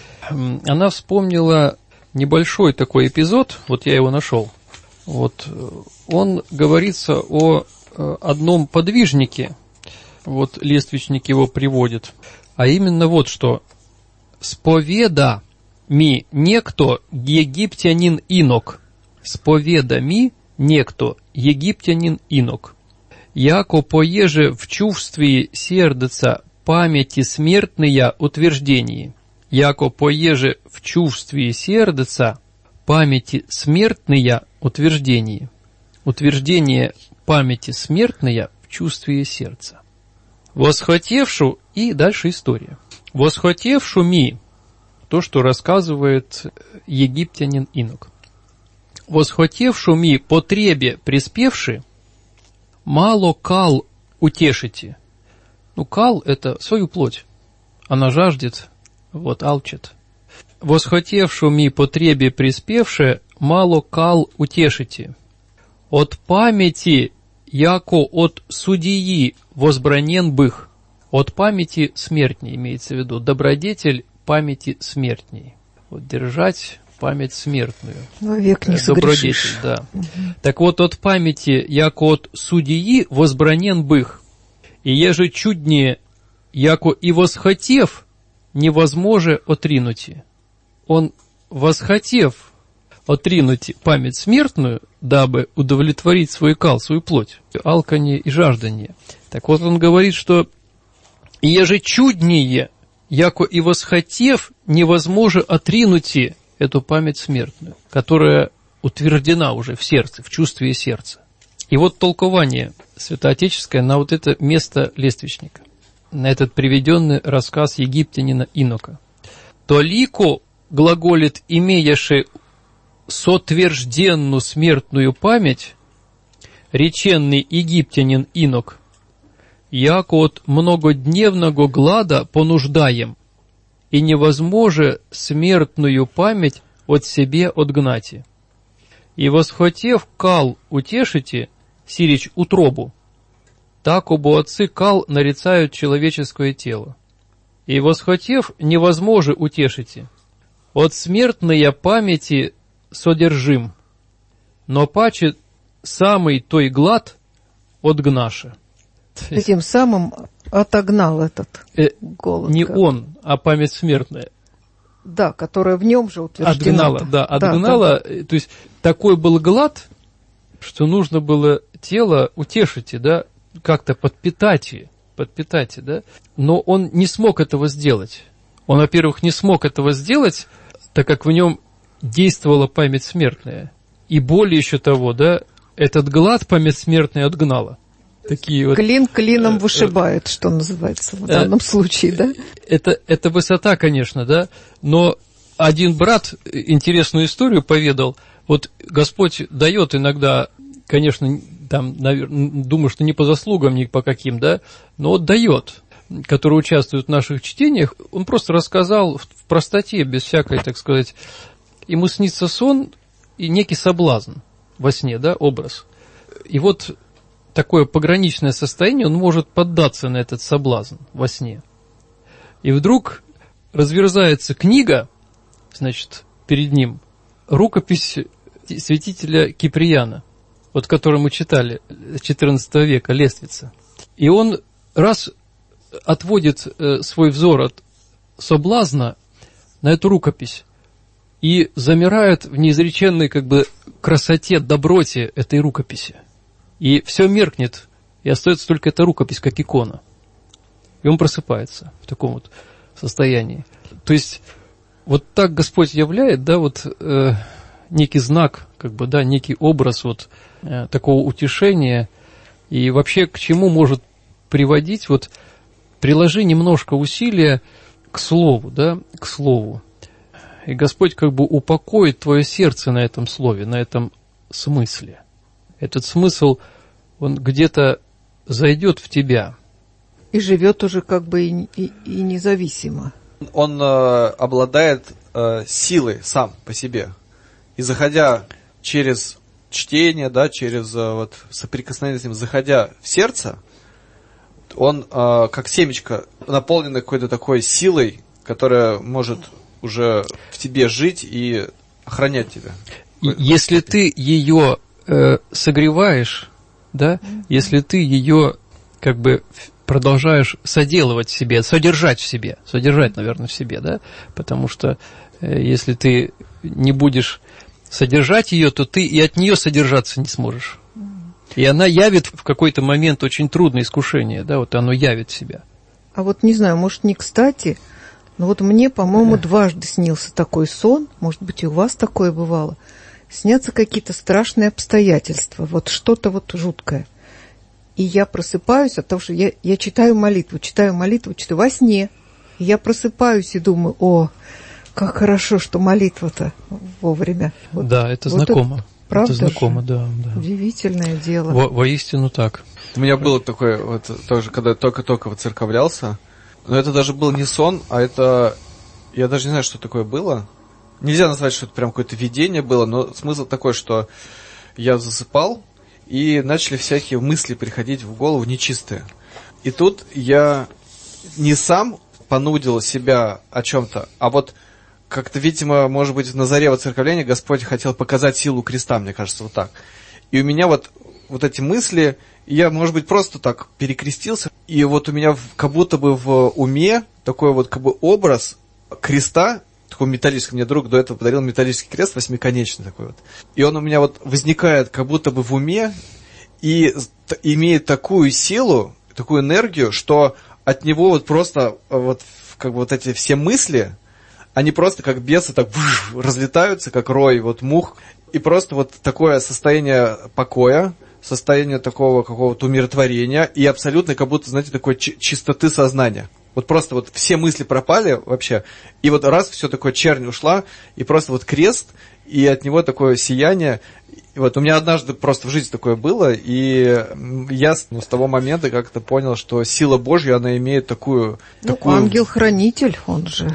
Она вспомнила небольшой такой эпизод, вот я его нашел. Вот он говорится о одном подвижнике, вот лествичник его приводит, а именно вот что: «Споведа ми некто египтянин инок, споведа ми некто египтянин инок, яко поеже в чувстве сердца памяти смертные утверждения, яко поеже в чувстве сердца памяти смертные утверждения». Утверждение памяти смертные в чувстве сердца. «Восхотевшу», и дальше история. «Восхотевшу ми», то, что рассказывает египтянин инок. «Восхотевшу ми потребе приспевши, мало кал утешите». Ну, кал – это свою плоть. Она жаждет, вот, алчит. «Восхотевшу ми потребе приспевши, мало кал утешите. От памяти, яко от судьи возбранен бых». От памяти смертней, имеется в виду, добродетель памяти смертней. Вот держать память смертную. Вовек не согрешишь. Да. Так вот, от памяти, яко от судьи возбранен бых, и еже чуднее, яко и восхотев, невозможе отринути. Он, восхотев отринути память смертную, дабы удовлетворить свой кал, свою плоть, алканье и жаждание. Так вот, он говорит, что еже чуднее, яко и восхотев, невозможно отринути эту память смертную, которая утверждена уже в сердце, в чувстве сердца. И вот толкование святоотеческое на вот это место лествичника, на этот приведенный рассказ египтянина Инока. «Толико, глаголит, имеяши сотвержденную смертную память, реченный египтянин Инок, яко от многодневного глада понуждаем, и невозможе смертную память от себе отгнати. И восхотев кал утешите, сирич утробу, так обо отцы кал нарицают человеческое тело. И восхотев невозможе утешите, от смертной памяти содержим, но паче самый той глад отгнаше. Этим самым отогнал этот голод. Не он, а память смертная. Да, которая в нем же утверждена. Отгнала. То есть такой был глад, что нужно было тело утешить, да, как-то подпитать, да. Но он не смог этого сделать. Он, во-первых, не смог этого сделать, так как в нем действовала память смертная. И более еще того, да, этот глад память смертная отгнала. Такие вот, клин клином вышибает, что называется в данном случае, да? Это высота, конечно, да, но один брат интересную историю поведал. Вот Господь дает иногда, конечно, там, наверное, думаю, что не по заслугам, ни по каким, да, но вот дает, который участвует в наших чтениях. Он просто рассказал в простоте, без всякой, так сказать, ему снится сон и некий соблазн во сне, да, образ. И вот такое пограничное состояние, он может поддаться на этот соблазн во сне. И вдруг разверзается книга, значит, перед ним, рукопись святителя Киприяна, вот которую мы читали, XIV века, Лествица. И он раз отводит свой взор от соблазна на эту рукопись и замирает в неизреченной как бы красоте, доброте этой рукописи. И все меркнет, и остается только эта рукопись, как икона. И он просыпается в таком вот состоянии. То есть, вот так Господь являет, да, вот некий знак, как бы, да, некий образ вот такого утешения. И вообще к чему может приводить, вот, приложи немножко усилия к слову, да, к слову. И Господь как бы упокоит твое сердце на этом слове, на этом смысле. Этот смысл, он где-то зайдет в тебя. И живет уже как бы и независимо. Он обладает силой сам по себе. И заходя через чтение, да, через вот, соприкосновение с ним, заходя в сердце, он как семечко, наполненный какой-то такой силой, которая может уже в тебе жить и охранять тебя. Если ты ее согреваешь, да, если ты ее как бы продолжаешь соделывать в себе, содержать, наверное, в себе, да, потому что если ты не будешь содержать ее, то ты и от нее содержаться не сможешь. И она явит в какой-то момент очень трудное искушение, да, вот оно явит себя. А вот не знаю, может, не кстати, но вот мне, по-моему, дважды снился такой сон, может быть, и у вас такое бывало. Снятся какие-то страшные обстоятельства, вот что-то вот жуткое. И я просыпаюсь от того, что я читаю молитву во сне. И я просыпаюсь и думаю, о, как хорошо, что молитва-то вовремя. Вот, да, это вот знакомо. Это, правда, это знакомо, да. Удивительное дело. Воистину так. У меня было такое, вот тоже, когда я только-только воцерковлялся, но это даже был не сон, а это, я даже не знаю, что такое было. Нельзя назвать, что это прям какое-то видение было, но смысл такой, что я засыпал, и начали всякие мысли приходить в голову нечистые. И тут я не сам понудил себя о чем-то, а вот как-то, видимо, может быть, на заре воцерковления Господь хотел показать силу креста, мне кажется, вот так. И у меня вот эти мысли, я, может быть, просто так перекрестился, и вот у меня как будто бы в уме такой вот как бы образ креста, такой металлический, мне друг до этого подарил металлический крест восьмиконечный такой вот. И он у меня вот возникает как будто бы в уме и имеет такую силу, такую энергию, что от него вот просто вот как бы вот эти все мысли, они просто как бесы так разлетаются, как рой вот мух, и просто вот такое состояние покоя, состояние такого какого-то умиротворения и абсолютно как будто, знаете, такой чистоты сознания. Вот просто вот все мысли пропали вообще, и вот раз все такое чернь ушла, и просто вот крест, и от него такое сияние. И вот у меня однажды просто в жизни такое было, и я с того момента как-то понял, что сила Божья, она имеет такую... ангел-хранитель, он же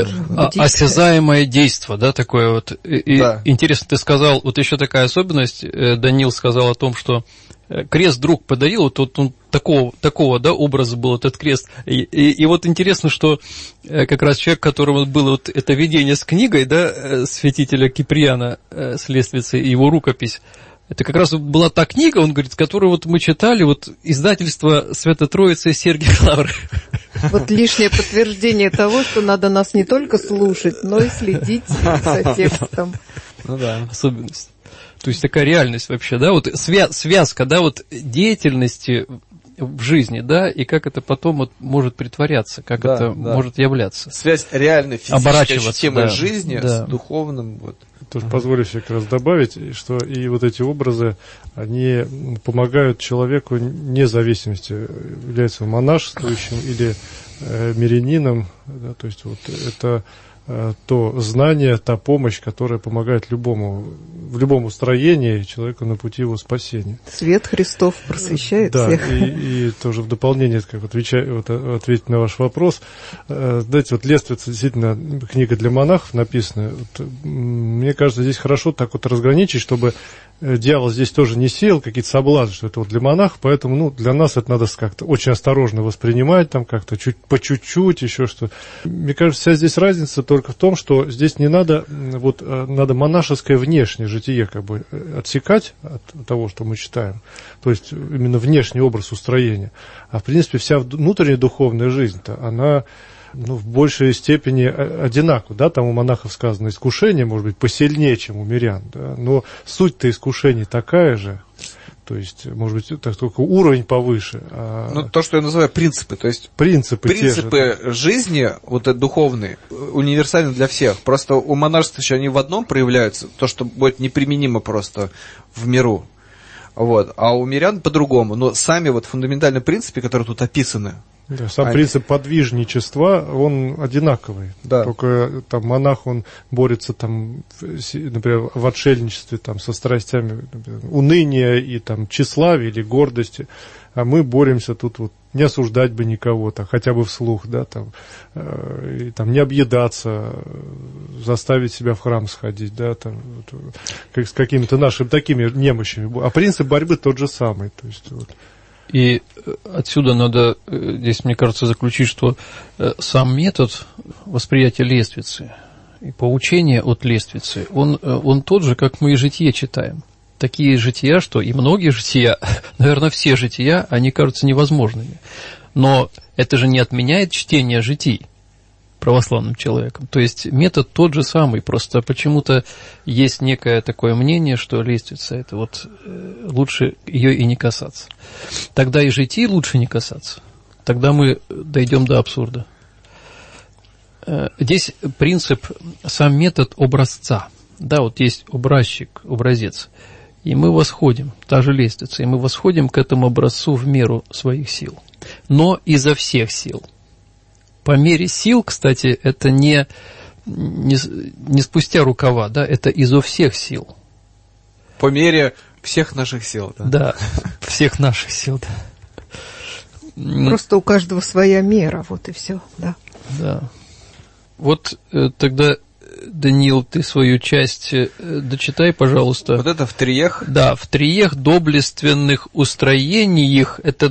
осязаемое действо, да, такое вот. И да. Интересно, ты сказал, вот еще такая особенность, Даниил сказал о том, что крест друг подарил, вот он такого да, образа был этот крест. И вот интересно, что как раз человек, которому было вот это видение с книгой, да, святителя Киприана с лествицы, его рукопись, это как раз была та книга, он говорит, которую вот мы читали, вот издательство Свято-Троицы Сергия Лавры. Вот лишнее подтверждение того, что надо нас не только слушать, но и следить за текстом. Ну да. Особенность. То есть такая реальность вообще, да, вот связка, да, вот деятельности в жизни, да, и как это потом вот может притворяться, как это может являться. Связь реальной физической ощутимой жизни с духовным. Вот. Тоже позволю себе как раз добавить, что и вот эти образы, они помогают человеку вне зависимости, является он монашествующим или мирянином, да, то есть вот это то знание, та помощь, которая помогает в любом устроении человеку на пути его спасения. Свет Христов просвещает всех. Да, и тоже в дополнение, как ответить на ваш вопрос, знаете, вот «Лествица» действительно книга для монахов написана. Вот, мне кажется, здесь хорошо так вот разграничить, чтобы дьявол здесь тоже не сеял какие-то соблазны, что это вот для монахов, поэтому для нас это надо как-то очень осторожно воспринимать, там как-то по чуть-чуть, еще что. Мне кажется, вся здесь разница только в том, что здесь не надо, надо монашеское внешнее житие как бы отсекать от того, что мы читаем, то есть именно внешний образ устроения. А в принципе вся внутренняя духовная жизнь-то, она в большей степени одинаково, да, там у монахов сказано, искушение может быть посильнее, чем у мирян, да, но суть-то искушений такая же, то есть, может быть, только уровень повыше. То, что я называю принципы, то есть принципы жизни, вот это духовные, универсальны для всех, просто у монашества еще они в одном проявляются, то, что будет неприменимо просто в миру, вот, а у мирян по-другому, но сами вот фундаментальные принципы, которые тут описаны, да, сам принцип подвижничества, он одинаковый. Да. Только там монах, он борется там, например, в отшельничестве там, со страстями уныния и там, тщеславия или гордости. А мы боремся тут вот не осуждать бы никого, так, хотя бы вслух, да, там, и, там, не объедаться, заставить себя в храм сходить, да, там, с какими-то нашими такими немощами. А принцип борьбы тот же самый. То есть, вот. И отсюда надо, здесь, мне кажется, заключить, что сам метод восприятия лествицы и поучения от лествицы, он тот же, как мы и житие читаем. Такие жития, что и многие жития, наверное, все жития, они кажутся невозможными. Но это же не отменяет чтение житий православным человеком. То есть метод тот же самый, просто почему-то есть некое такое мнение, что лествица, это вот лучше ее и не касаться. Тогда и житий лучше не касаться. Тогда мы дойдем до абсурда. Здесь принцип, сам метод образца. Да, вот есть образчик, образец. И мы восходим, та же лестница, и мы восходим к этому образцу в меру своих сил. Но изо всех сил. По мере сил, кстати, это не спустя рукава, да, это изо всех сил. По мере всех наших сил, да? Да, всех наших сил, да. Просто у каждого своя мера, вот и все, да. Да. Вот тогда, Даниил, ты свою часть дочитай, пожалуйста. Вот это в триех? Да, в триех доблественных устроениях, это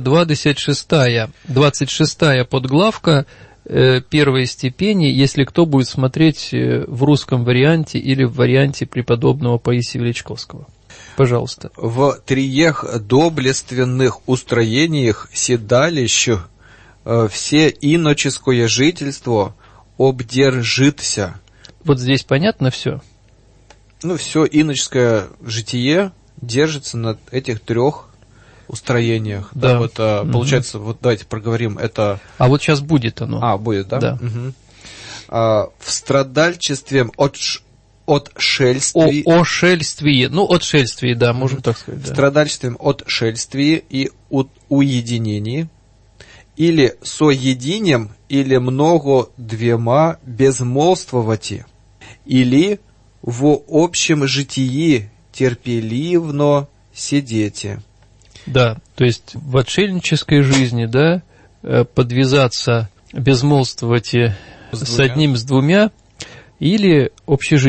26-я подглавка, первой степени, если кто будет смотреть в русском варианте или в варианте преподобного Паисия Величковского. Пожалуйста. В триех доблественных устроениях седалищ все иноческое жительство обдержится. Вот здесь понятно все? Все иноческое житие держится на этих трех устроениях. Да. Получается, вот давайте проговорим это. А вот сейчас будет оно. Будет, да? Да. Угу. В страдальчестве отшельствии. Отшельствии, да, можем так сказать. Да. Страдальствием отшельствии и уединении, или соединем, или много двема безмолвствовати, или в общем житии терпеливно сидете. Да, то есть в отшельнической жизни, да, подвязаться, безмолвствовать с одним, с двумя, или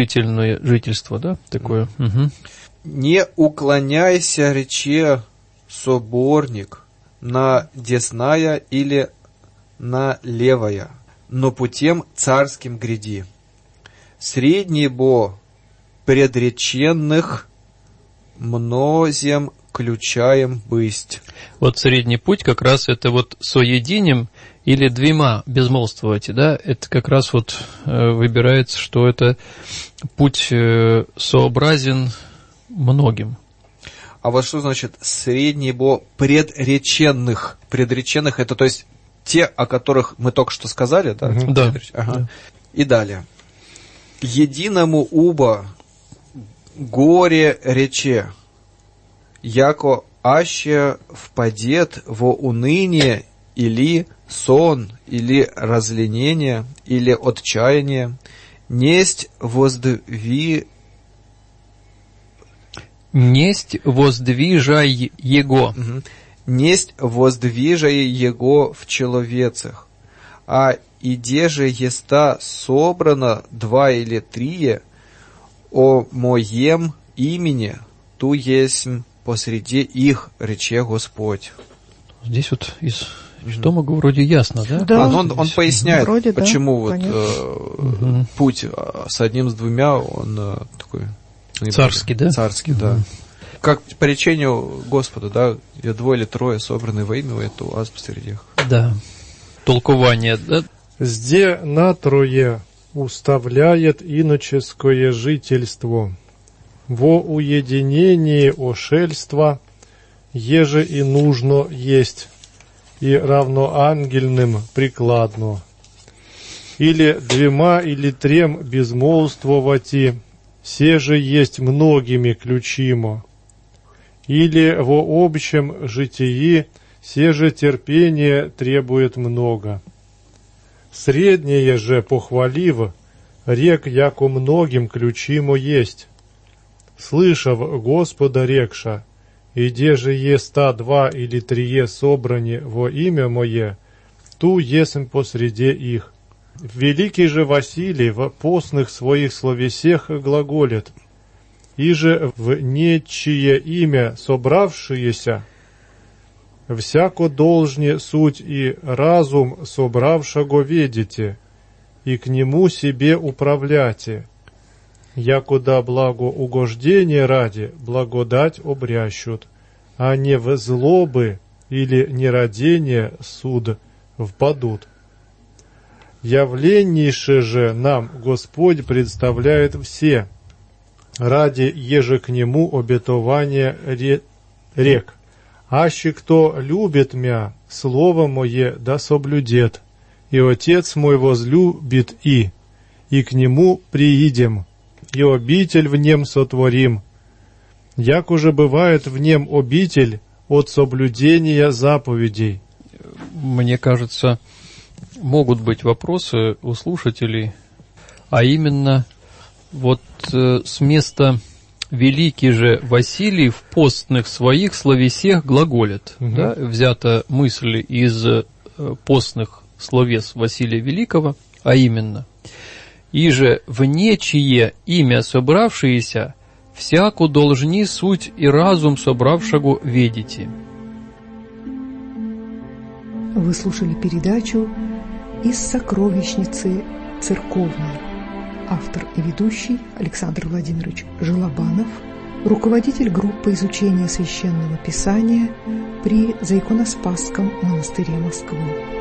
общежительное жительство, да, такое. Не уклоняйся рече соборник на десная или на левая, но путем царским гряди. Средний бо предреченных мнозем ключаем бысть. Вот средний путь как раз это вот соединим или двумя безмолвствовать, да, это как раз вот выбирается, что это путь сообразен многим. А вот что значит средний бо предреченных? Предреченных это то есть те, о которых мы только что сказали, да? Да. Ага. Да. И далее. Единому уба горе рече, яко аще впадет во уныние или сон, или разленение, или отчаяние, несть воздвижай его. Несть воздвижай его в человецах, а иде же еста собрано 2 или 3 о моем имени, ту есть посреди их, рече Господь. Здесь вот из Тома вроде ясно, да? Да. Он поясняет, вроде, почему да, вот путь с одним, с двумя, он такой... Царский, да? Царский, да. Как по речению Господа, да, где 2 или 3 собраны во имя, это у вас посреди их. Да. Толкование, да? «Сде на трое уставляет иноческое жительство, во уединении ошельства, еже и нужно есть, и равноангельным прикладно, или 2 или 3 безмолвствовати, се есть многими ключимо, или во общем житии се терпение требует много. Среднее же похвалив, рек яко многим ключимо есть. Слышав Господа рекша, иде же еста 2 или 3 собрани во имя Мое, ту есмь посреди их. Великий же Василий в постных своих словесех глаголит, иже в нечие имя собравшиеся, всяко должне суть и разум собравшего ведите, и к нему себе управляйте, якуда благоугождение ради благодать обрящут, а не в злобы или нерадение суд впадут. Явленнейше же нам Господь представляет все, ради еже к нему обетования рек. Аще кто любит мя, слово мое да соблюдет, и Отец мой возлюбит и к нему приидем, и обитель в нем сотворим. Як уже бывает в нем обитель от соблюдения заповедей». Мне кажется, могут быть вопросы у слушателей, а именно вот с места «Великий же Василий в постных своих словесех глаголит». Да, взята мысль из постных словес Василия Великого, а именно «Иже в нечие имя собравшиеся, всяку должни суть и разум собравшего ведите». Вы слушали передачу «Из сокровищницы церковной». Автор и ведущий Александр Владимирович Желобанов, руководитель группы изучения Священного Писания при Заиконоспасском монастыре Москвы.